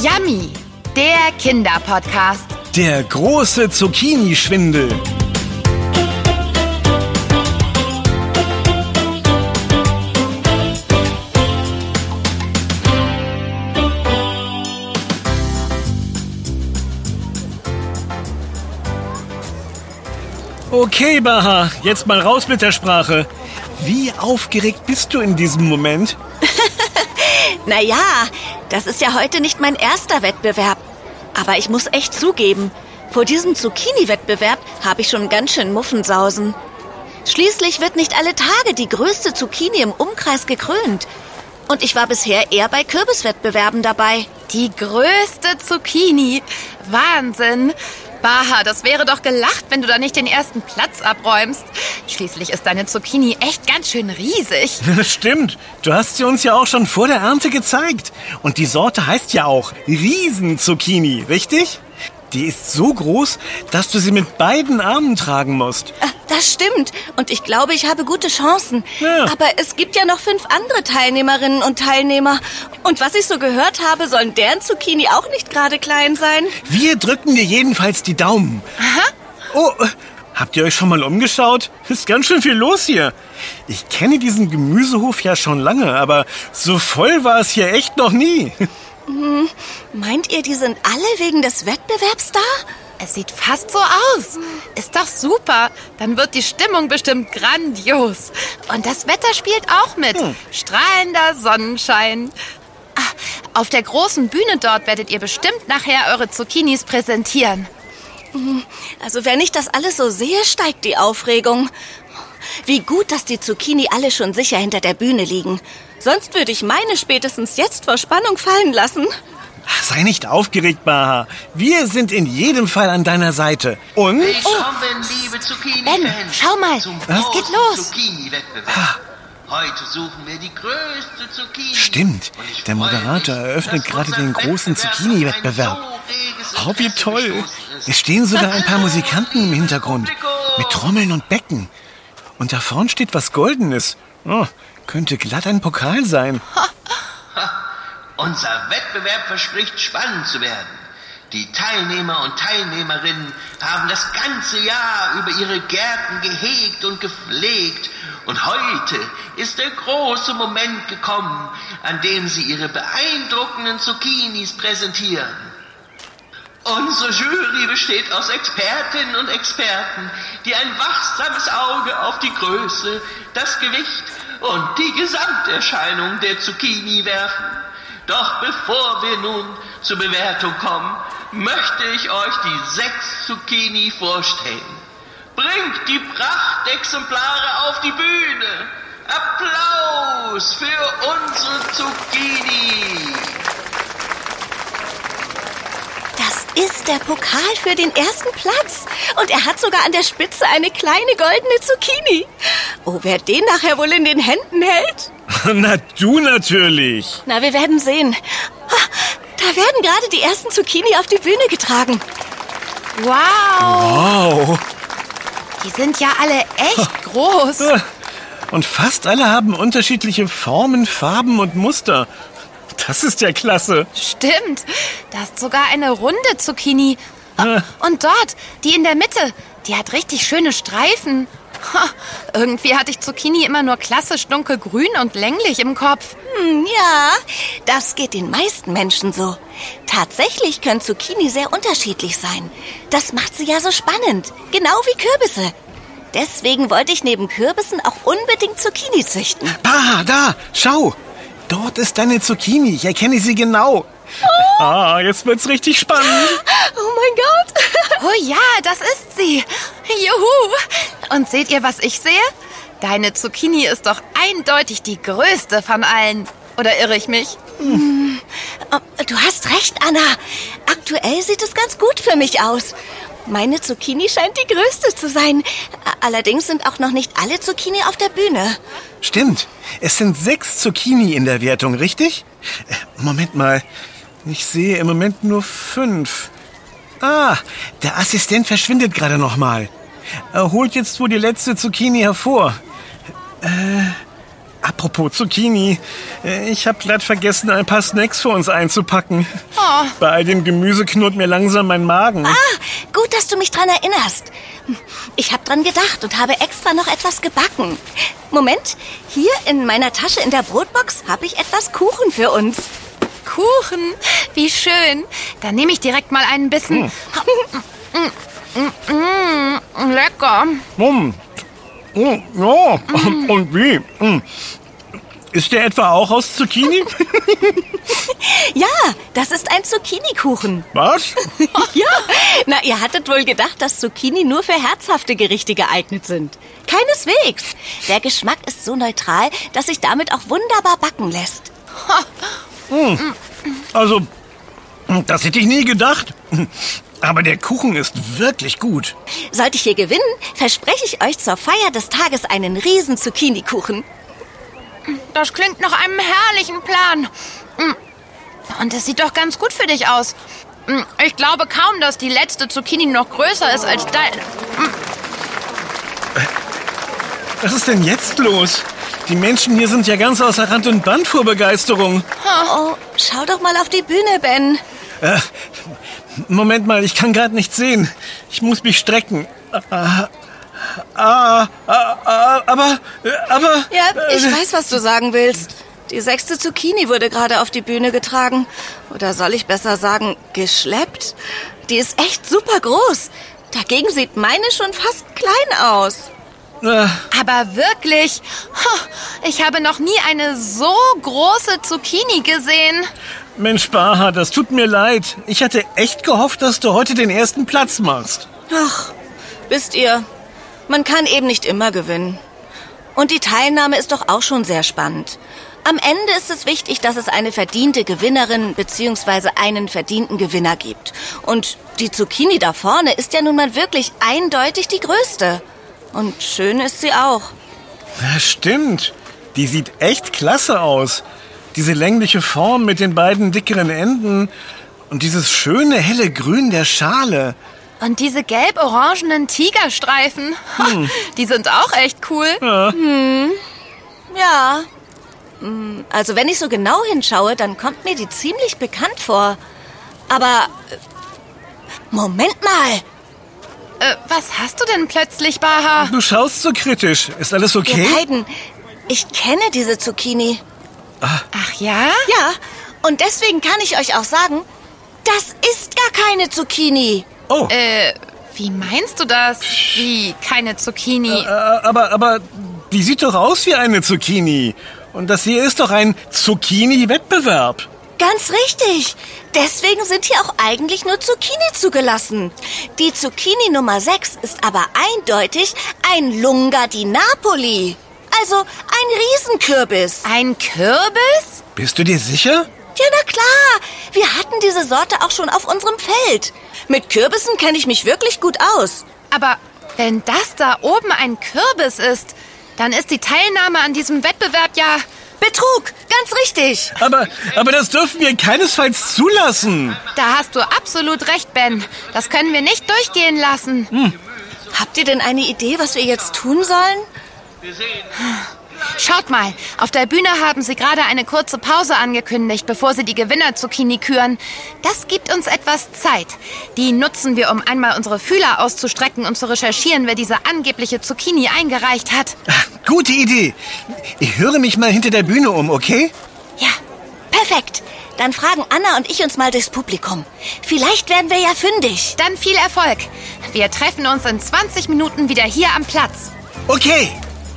Yummy, der Kinderpodcast. Der große Zucchini-Schwindel. Okay, Baha, jetzt mal raus mit der Sprache. Wie aufgeregt bist du in diesem Moment? Naja, das ist ja heute nicht mein erster Wettbewerb. Aber ich muss echt zugeben, vor diesem Zucchini-Wettbewerb habe ich schon ganz schön Muffensausen. Schließlich wird nicht alle Tage die größte Zucchini im Umkreis gekrönt. Und ich war bisher eher bei Kürbiswettbewerben dabei. Die größte Zucchini. Wahnsinn. Baha, das wäre doch gelacht, wenn du da nicht den ersten Platz abräumst. Schließlich ist deine Zucchini echt ganz schön riesig. Stimmt, du hast sie uns ja auch schon vor der Ernte gezeigt. Und die Sorte heißt ja auch Riesenzucchini, richtig? Die ist so groß, dass du sie mit beiden Armen tragen musst. Das stimmt. Und ich glaube, ich habe gute Chancen. Ja. Aber es gibt ja noch 5 andere Teilnehmerinnen und Teilnehmer. Und was ich so gehört habe, sollen deren Zucchini auch nicht gerade klein sein. Wir drücken dir jedenfalls die Daumen. Aha. Oh, habt ihr euch schon mal umgeschaut? Ist ganz schön viel los hier. Ich kenne diesen Gemüsehof ja schon lange, aber so voll war es hier echt noch nie. Meint ihr, die sind alle wegen des Wettbewerbs da? Es sieht fast so aus. Ist doch super. Dann wird die Stimmung bestimmt grandios. Und das Wetter spielt auch mit. Strahlender Sonnenschein. Auf der großen Bühne dort werdet ihr bestimmt nachher eure Zucchinis präsentieren. Also wenn ich das alles so sehe, steigt die Aufregung. Wie gut, dass die Zucchini alle schon sicher hinter der Bühne liegen. Sonst würde ich meine spätestens jetzt vor Spannung fallen lassen. Sei nicht aufgeregt, Baha. Wir sind in jedem Fall an deiner Seite. Und? Willkommen, liebe Zucchini-Fans. Ben, schau mal, zum es geht großen los. Zucchini-Wettbewerb. Heute suchen wir die größte Zucchini. Stimmt, Und ich der freue Moderator mich, eröffnet dass gerade unser den großen Wettbewerb Zucchini-Wettbewerb. auf ein so reges Oh, wie Interesse toll. gestoßen ist. Es stehen sogar ein paar Hallo, Musikanten im liebes Hintergrund. Publikum. Mit Trommeln und Becken. Und da vorn steht was Goldenes. Oh, könnte glatt ein Pokal sein. Unser Wettbewerb verspricht spannend zu werden. Die Teilnehmer und Teilnehmerinnen haben das ganze Jahr über ihre Gärten gehegt und gepflegt. Und heute ist der große Moment gekommen, an dem sie ihre beeindruckenden Zucchinis präsentieren. Unsere Jury besteht aus Expertinnen und Experten, die ein wachsames Auge auf die Größe, das Gewicht und die Gesamterscheinung der Zucchini werfen. Doch bevor wir nun zur Bewertung kommen, möchte ich euch die 6 Zucchini vorstellen. Bringt die Prachtexemplare auf die Bühne. Applaus für unsere Zucchini. Das ist der Pokal für den ersten Platz. Und er hat sogar an der Spitze eine kleine goldene Zucchini. Oh, wer den nachher wohl in den Händen hält? Na, du natürlich. Na, wir werden sehen. Da werden gerade die ersten Zucchini auf die Bühne getragen. Wow. Wow. Die sind ja alle echt groß. Und fast alle haben unterschiedliche Formen, Farben und Muster. Das ist ja klasse. Stimmt. Da ist sogar eine runde Zucchini. Und dort, die in der Mitte, die hat richtig schöne Streifen. Irgendwie hatte ich Zucchini immer nur klassisch dunkelgrün und länglich im Kopf. Ja, das geht den meisten Menschen so. Tatsächlich können Zucchini sehr unterschiedlich sein. Das macht sie ja so spannend. Genau wie Kürbisse. Deswegen wollte ich neben Kürbissen auch unbedingt Zucchini züchten. Baha, da, schau. Dort ist deine Zucchini. Ich erkenne sie genau. Jetzt wird's richtig spannend. Oh mein Gott. Oh ja, das ist sie. Juhu. Und seht ihr, was ich sehe? Deine Zucchini ist doch eindeutig die größte von allen. Oder irre ich mich? Du hast recht, Anna. Aktuell sieht es ganz gut für mich aus. Meine Zucchini scheint die größte zu sein. Allerdings sind auch noch nicht alle Zucchini auf der Bühne. Stimmt. Es sind 6 Zucchini in der Wertung, richtig? Moment mal. Ich sehe im Moment nur 5. Der Assistent verschwindet gerade noch mal. Er holt jetzt wohl die letzte Zucchini hervor. Apropos Zucchini, ich habe glatt vergessen, ein paar Snacks für uns einzupacken. Oh. Bei all dem Gemüse knurrt mir langsam mein Magen. Gut, dass du mich dran erinnerst. Ich habe dran gedacht und habe extra noch etwas gebacken. Moment, hier in meiner Tasche in der Brotbox habe ich etwas Kuchen für uns. Kuchen, wie schön. Dann nehme ich direkt mal einen Bissen. Lecker. Ja, und wie? Ist der etwa auch aus Zucchini? Ja, das ist ein Zucchini-Kuchen. Was? Ja, na, ihr hattet wohl gedacht, dass Zucchini nur für herzhafte Gerichte geeignet sind. Keineswegs. Der Geschmack ist so neutral, dass sich damit auch wunderbar backen lässt. Also, das hätte ich nie gedacht. Aber der Kuchen ist wirklich gut. Sollte ich hier gewinnen, verspreche ich euch zur Feier des Tages einen riesen Zucchini-Kuchen. Das klingt nach einem herrlichen Plan. Und es sieht doch ganz gut für dich aus. Ich glaube kaum, dass die letzte Zucchini noch größer ist als deine. Was ist denn jetzt los? Die Menschen hier sind ja ganz außer Rand und Band vor Begeisterung. Oh, schau doch mal auf die Bühne, Ben. Moment mal, ich kann gerade nicht sehen. Ich muss mich strecken. Aber... Ja, ich weiß, was du sagen willst. Die 6. Zucchini wurde gerade auf die Bühne getragen. Oder soll ich besser sagen, geschleppt? Die ist echt super groß. Dagegen sieht meine schon fast klein aus. Aber wirklich, ich habe noch nie eine so große Zucchini gesehen. Mensch, Baha, das tut mir leid. Ich hatte echt gehofft, dass du heute den ersten Platz machst. Ach, wisst ihr, man kann eben nicht immer gewinnen. Und die Teilnahme ist doch auch schon sehr spannend. Am Ende ist es wichtig, dass es eine verdiente Gewinnerin bzw. einen verdienten Gewinner gibt. Und die Zucchini da vorne ist ja nun mal wirklich eindeutig die größte. Und schön ist sie auch. Ja, stimmt. Die sieht echt klasse aus. Diese längliche Form mit den beiden dickeren Enden und dieses schöne helle Grün der Schale. Und diese gelb-orangenen Tigerstreifen, die sind auch echt cool. Ja. Also wenn ich so genau hinschaue, dann kommt mir die ziemlich bekannt vor. Aber Moment mal. Was hast du denn plötzlich, Baha? Du schaust so kritisch. Ist alles okay? Ihr beiden, ich kenne diese Zucchini. Ach ja? Ja, und deswegen kann ich euch auch sagen, das ist gar keine Zucchini. Oh. Wie meinst du das? Wie keine Zucchini? Aber die sieht doch aus wie eine Zucchini. Und das hier ist doch ein Zucchini-Wettbewerb. Ganz richtig. Deswegen sind hier auch eigentlich nur Zucchini zugelassen. Die Zucchini Nummer 6 ist aber eindeutig ein Lunga di Napoli. Also ein Riesenkürbis. Ein Kürbis? Bist du dir sicher? Ja, na klar. Wir hatten diese Sorte auch schon auf unserem Feld. Mit Kürbissen kenne ich mich wirklich gut aus. Aber wenn das da oben ein Kürbis ist, dann ist die Teilnahme an diesem Wettbewerb ja... Betrug, ganz richtig. Aber das dürfen wir keinesfalls zulassen. Da hast du absolut recht, Ben. Das können wir nicht durchgehen lassen. Habt ihr denn eine Idee, was wir jetzt tun sollen? Schaut mal, auf der Bühne haben sie gerade eine kurze Pause angekündigt, bevor sie die Gewinner-Zucchini küren. Das gibt uns etwas Zeit. Die nutzen wir, um einmal unsere Fühler auszustrecken und zu recherchieren, wer diese angebliche Zucchini eingereicht hat. Gute Idee. Ich höre mich mal hinter der Bühne um, okay? Ja, perfekt. Dann fragen Anna und ich uns mal durchs Publikum. Vielleicht werden wir ja fündig. Dann viel Erfolg. Wir treffen uns in 20 Minuten wieder hier am Platz. Okay.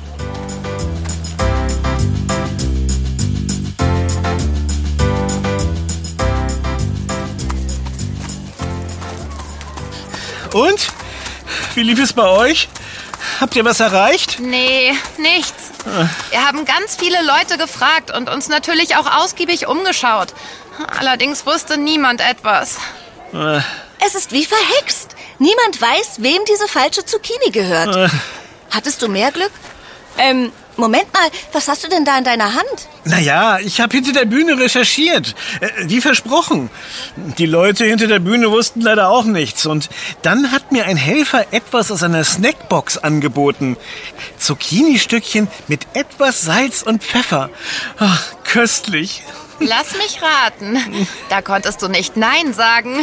Und? Wie lief es bei euch? Habt ihr was erreicht? Nee, nichts. Wir haben ganz viele Leute gefragt und uns natürlich auch ausgiebig umgeschaut. Allerdings wusste niemand etwas. Es ist wie verhext. Niemand weiß, wem diese falsche Zucchini gehört. Hattest du mehr Glück? Moment mal, was hast du denn da in deiner Hand? Naja, ich habe hinter der Bühne recherchiert. Wie versprochen. Die Leute hinter der Bühne wussten leider auch nichts. Und dann hat mir ein Helfer etwas aus einer Snackbox angeboten. Zucchini-Stückchen mit etwas Salz und Pfeffer. Ach, köstlich. Lass mich raten. Da konntest du nicht Nein sagen.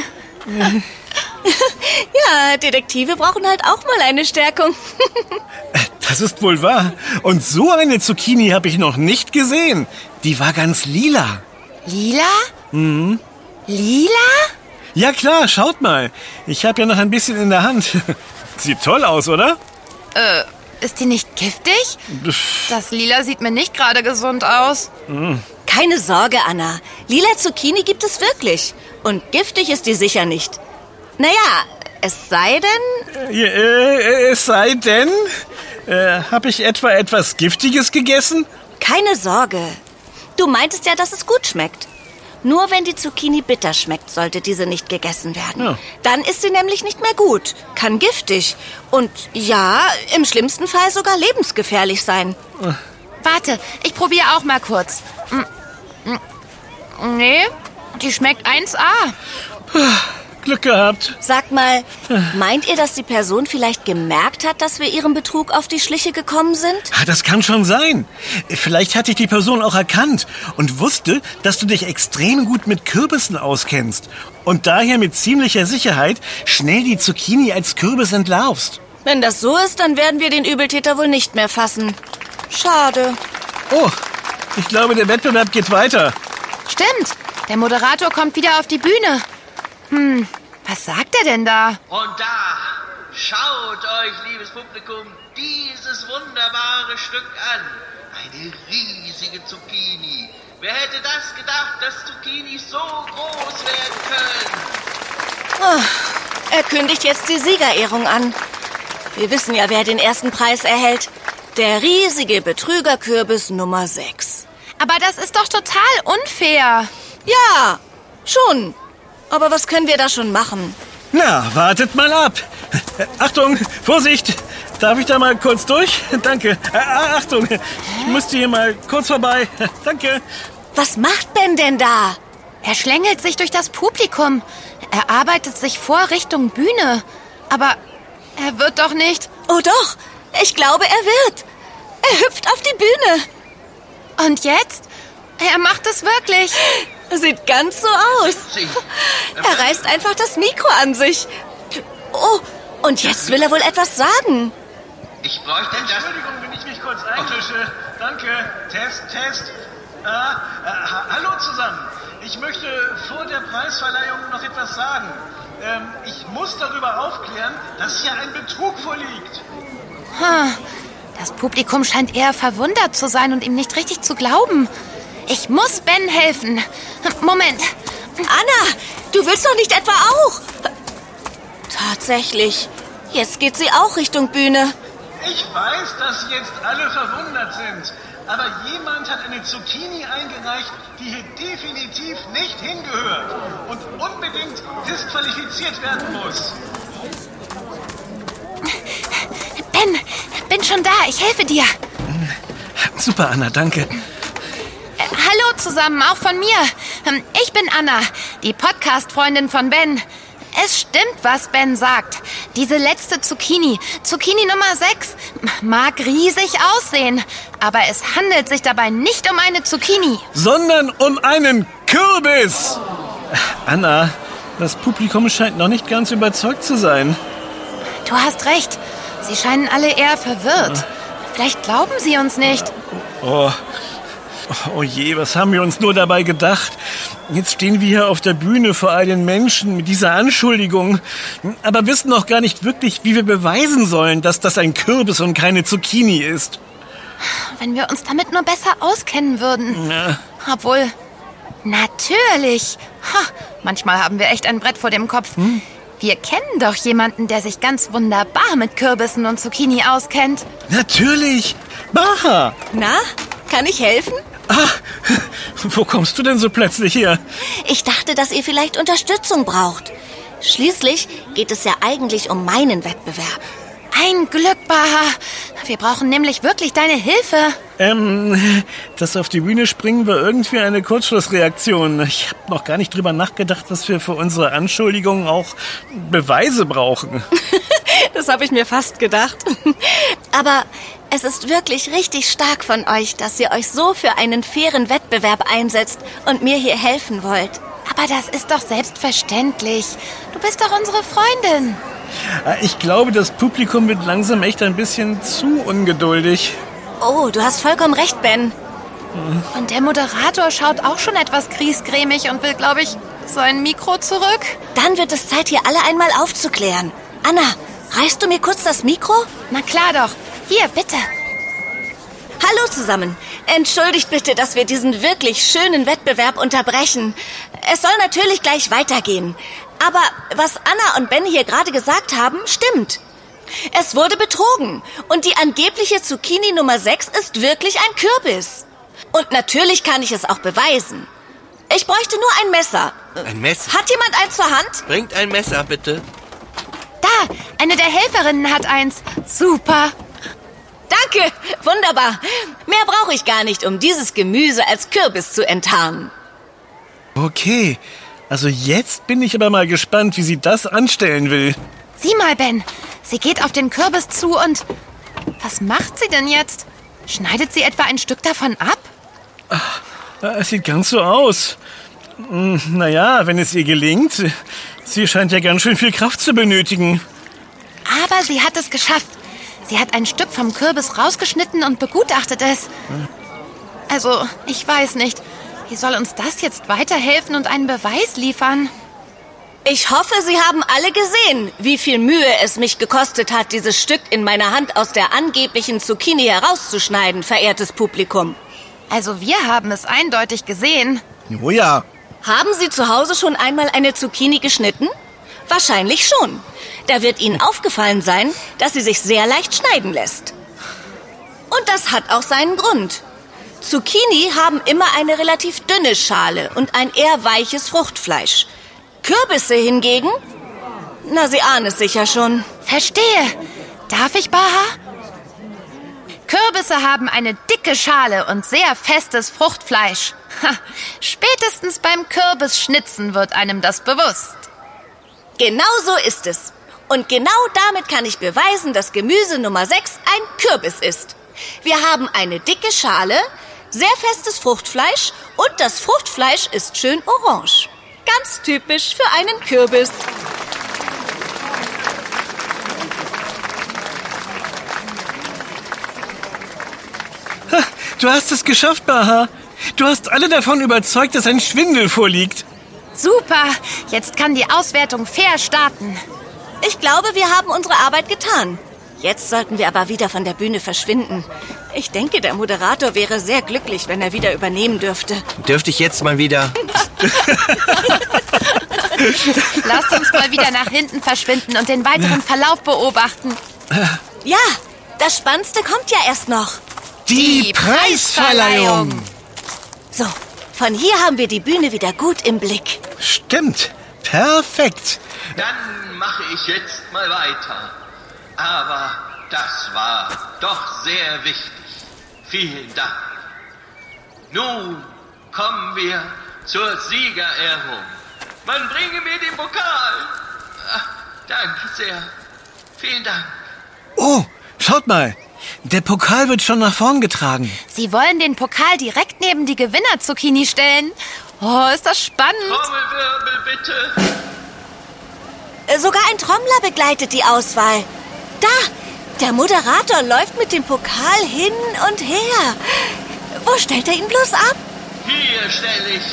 Ja, Detektive brauchen halt auch mal eine Stärkung. Das ist wohl wahr. Und so eine Zucchini habe ich noch nicht gesehen. Die war ganz lila. Lila? Mhm. Lila? Ja klar, schaut mal. Ich habe ja noch ein bisschen in der Hand. Sieht toll aus, oder? Ist die nicht giftig? Das Lila sieht mir nicht gerade gesund aus. Keine Sorge, Anna. Lila Zucchini gibt es wirklich. Und giftig ist die sicher nicht. Naja, es sei denn... Es sei denn... habe ich etwa etwas Giftiges gegessen? Keine Sorge. Du meintest ja, dass es gut schmeckt. Nur wenn die Zucchini bitter schmeckt, sollte diese nicht gegessen werden. Ja. Dann ist sie nämlich nicht mehr gut, kann giftig und ja, im schlimmsten Fall sogar lebensgefährlich sein. Warte, ich probiere auch mal kurz. Nee, die schmeckt 1A. Glück gehabt. Sag mal, meint ihr, dass die Person vielleicht gemerkt hat, dass wir ihrem Betrug auf die Schliche gekommen sind? Das kann schon sein. Vielleicht hat dich die Person auch erkannt und wusste, dass du dich extrem gut mit Kürbissen auskennst und daher mit ziemlicher Sicherheit schnell die Zucchini als Kürbis entlarvst. Wenn das so ist, dann werden wir den Übeltäter wohl nicht mehr fassen. Schade. Oh, ich glaube, der Wettbewerb geht weiter. Stimmt, der Moderator kommt wieder auf die Bühne. Was sagt er denn da? Und da, schaut euch, liebes Publikum, dieses wunderbare Stück an. Eine riesige Zucchini. Wer hätte das gedacht, dass Zucchinis so groß werden können? Er kündigt jetzt die Siegerehrung an. Wir wissen ja, wer den ersten Preis erhält. Der riesige Betrügerkürbis Nummer 6. Aber das ist doch total unfair. Ja, schon. Aber was können wir da schon machen? Na, wartet mal ab. Achtung, Vorsicht. Darf ich da mal kurz durch? Danke. Achtung, ich musste hier mal kurz vorbei. Danke. Was macht Ben denn da? Er schlängelt sich durch das Publikum. Er arbeitet sich vor Richtung Bühne. Aber er wird doch nicht. Oh doch, ich glaube, er wird. Er hüpft auf die Bühne. Und jetzt? Er macht es wirklich. Sieht ganz so aus. Er reißt einfach das Mikro an sich. Oh, und jetzt will er wohl etwas sagen. Ich bräuchte das... Entschuldigung, wenn ich mich kurz einmische. Danke. Test. Hallo zusammen. Ich möchte vor der Preisverleihung noch etwas sagen. Ich muss darüber aufklären, dass hier ein Betrug vorliegt. Das Publikum scheint eher verwundert zu sein und ihm nicht richtig zu glauben. Ich muss Ben helfen. Moment. Anna, du willst doch nicht etwa auch? Tatsächlich. Jetzt geht sie auch Richtung Bühne. Ich weiß, dass jetzt alle verwundert sind. Aber jemand hat eine Zucchini eingereicht, die hier definitiv nicht hingehört und unbedingt disqualifiziert werden muss. Ben, bin schon da. Ich helfe dir. Super, Anna, danke. Hallo zusammen, auch von mir. Ich bin Anna, die Podcast-Freundin von Ben. Es stimmt, was Ben sagt. Diese letzte Zucchini Nummer 6, mag riesig aussehen. Aber es handelt sich dabei nicht um eine Zucchini. Sondern um einen Kürbis. Anna, das Publikum scheint noch nicht ganz überzeugt zu sein. Du hast recht. Sie scheinen alle eher verwirrt. Vielleicht glauben sie uns nicht. Oh je, was haben wir uns nur dabei gedacht? Jetzt stehen wir hier auf der Bühne vor all den Menschen mit dieser Anschuldigung, aber wissen noch gar nicht wirklich, wie wir beweisen sollen, dass das ein Kürbis und keine Zucchini ist. Wenn wir uns damit nur besser auskennen würden. Ja. Obwohl, natürlich. Manchmal haben wir echt ein Brett vor dem Kopf. Wir kennen doch jemanden, der sich ganz wunderbar mit Kürbissen und Zucchini auskennt. Natürlich! Baha! Na, kann ich helfen? Wo kommst du denn so plötzlich her? Ich dachte, dass ihr vielleicht Unterstützung braucht. Schließlich geht es ja eigentlich um meinen Wettbewerb. Ein Glück, Baha. Wir brauchen nämlich wirklich deine Hilfe. Das auf die Bühne springen war irgendwie eine Kurzschlussreaktion. Ich habe noch gar nicht drüber nachgedacht, dass wir für unsere Anschuldigungen auch Beweise brauchen. Das habe ich mir fast gedacht. Aber es ist wirklich richtig stark von euch, dass ihr euch so für einen fairen Wettbewerb einsetzt und mir hier helfen wollt. Aber das ist doch selbstverständlich. Du bist doch unsere Freundin. Ich glaube, das Publikum wird langsam echt ein bisschen zu ungeduldig. Oh, du hast vollkommen recht, Ben. Und der Moderator schaut auch schon etwas griesgrämig und will, glaube ich, sein Mikro zurück. Dann wird es Zeit, hier alle einmal aufzuklären. Anna, reichst du mir kurz das Mikro? Na klar doch. Hier, bitte. Hallo zusammen. Entschuldigt bitte, dass wir diesen wirklich schönen Wettbewerb unterbrechen. Es soll natürlich gleich weitergehen. Aber was Anna und Ben hier gerade gesagt haben, stimmt. Es wurde betrogen. Und die angebliche Zucchini Nummer 6 ist wirklich ein Kürbis. Und natürlich kann ich es auch beweisen. Ich bräuchte nur ein Messer. Ein Messer? Hat jemand eins zur Hand? Bringt ein Messer, bitte. Da, eine der Helferinnen hat eins. Super. Danke, wunderbar. Mehr brauche ich gar nicht, um dieses Gemüse als Kürbis zu enttarnen. Okay, also jetzt bin ich aber mal gespannt, wie sie das anstellen will. Sieh mal, Ben. Sie geht auf den Kürbis zu und... Was macht sie denn jetzt? Schneidet sie etwa ein Stück davon ab? Es sieht ganz so aus. Naja, wenn es ihr gelingt. Sie scheint ja ganz schön viel Kraft zu benötigen. Aber sie hat es geschafft. Sie hat ein Stück vom Kürbis rausgeschnitten und begutachtet es. Also, ich weiß nicht. Wie soll uns das jetzt weiterhelfen und einen Beweis liefern? Ich hoffe, Sie haben alle gesehen, wie viel Mühe es mich gekostet hat, dieses Stück in meiner Hand aus der angeblichen Zucchini herauszuschneiden, verehrtes Publikum. Also wir haben es eindeutig gesehen. Oh ja. Haben Sie zu Hause schon einmal eine Zucchini geschnitten? Wahrscheinlich schon. Da wird Ihnen aufgefallen sein, dass sie sich sehr leicht schneiden lässt. Und das hat auch seinen Grund. Zucchini haben immer eine relativ dünne Schale und ein eher weiches Fruchtfleisch. Kürbisse hingegen? Na, Sie ahnen es sicher schon. Verstehe. Darf ich, Baha? Kürbisse haben eine dicke Schale und sehr festes Fruchtfleisch. Spätestens beim Kürbisschnitzen wird einem das bewusst. Genau so ist es. Und genau damit kann ich beweisen, dass Gemüse Nummer 6 ein Kürbis ist. Wir haben eine dicke Schale, sehr festes Fruchtfleisch und das Fruchtfleisch ist schön orange. Ganz typisch für einen Kürbis. Du hast es geschafft, Baha. Du hast alle davon überzeugt, dass ein Schwindel vorliegt. Super. Jetzt kann die Auswertung fair starten. Ich glaube, wir haben unsere Arbeit getan. Jetzt sollten wir aber wieder von der Bühne verschwinden. Ich denke, der Moderator wäre sehr glücklich, wenn er wieder übernehmen dürfte. Dürfte ich jetzt mal wieder? Lasst uns mal wieder nach hinten verschwinden und den weiteren Verlauf beobachten. Ja, das Spannendste kommt ja erst noch. Die Preisverleihung. So, von hier haben wir die Bühne wieder gut im Blick. Stimmt. Perfekt. Dann mache ich jetzt mal weiter. Aber das war doch sehr wichtig. Vielen Dank. Nun kommen wir zur Siegerehrung. Man bringe mir den Pokal. Ach, danke sehr. Vielen Dank. Oh, schaut mal. Der Pokal wird schon nach vorn getragen. Sie wollen den Pokal direkt neben die Gewinner-Zucchini stellen. Oh, ist das spannend. Trommelwirbel bitte. Sogar ein Trommler begleitet die Auswahl. Da, der Moderator läuft mit dem Pokal hin und her. Wo stellt er ihn bloß ab? Hier stelle ich.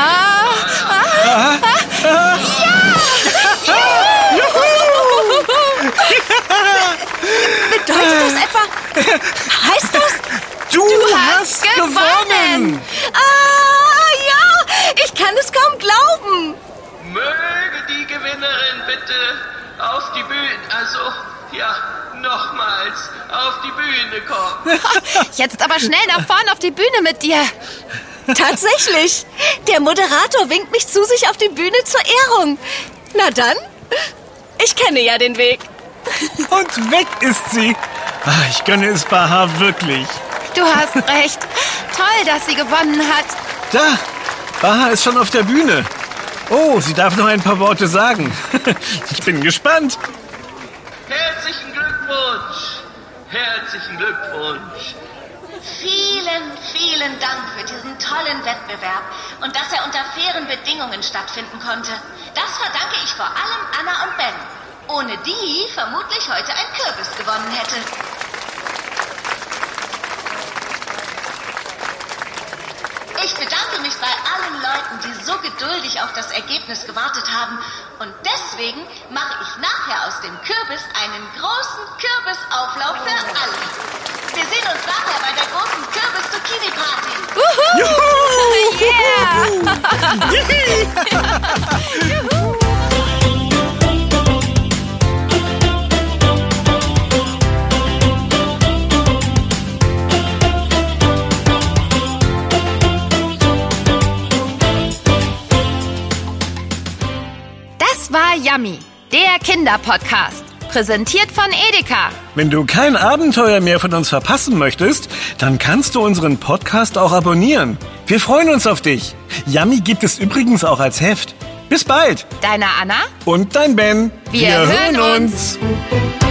Bedeutet das etwa? Heißt das? Du hast gewonnen! Ah, ja! Ich kann es kaum glauben. Möge die Gewinnerin bitte auf die Bühne, nochmals auf die Bühne kommen. Jetzt aber schnell nach vorn auf die Bühne mit dir. Tatsächlich. Der Moderator winkt mich zu sich auf die Bühne zur Ehrung. Na dann, ich kenne ja den Weg. Und weg ist sie. Ach, ich gönne es Baha wirklich. Du hast recht. Toll, dass sie gewonnen hat. Da, Baha ist schon auf der Bühne. Oh, sie darf noch ein paar Worte sagen. Ich bin gespannt. Herzlichen Glückwunsch! Herzlichen Glückwunsch! Vielen, vielen Dank für diesen tollen Wettbewerb und dass er unter fairen Bedingungen stattfinden konnte. Das verdanke ich vor allem Anna und Ben, ohne die vermutlich heute ein Kürbis gewonnen hätte. Ich bedanke mich bei allen Leuten, die so geduldig auf das Ergebnis gewartet haben. Und deswegen mache ich nachher aus dem Kürbis einen großen Kürbisauflauf für alle. Wir sehen uns nachher bei der großen Kürbis-Zucchini-Party. Das war Yummy, der Kinderpodcast. Präsentiert von Edeka. Wenn du kein Abenteuer mehr von uns verpassen möchtest, dann kannst du unseren Podcast auch abonnieren. Wir freuen uns auf dich. Yummy gibt es übrigens auch als Heft. Bis bald. Deine Anna? Und dein Ben. Wir hören uns.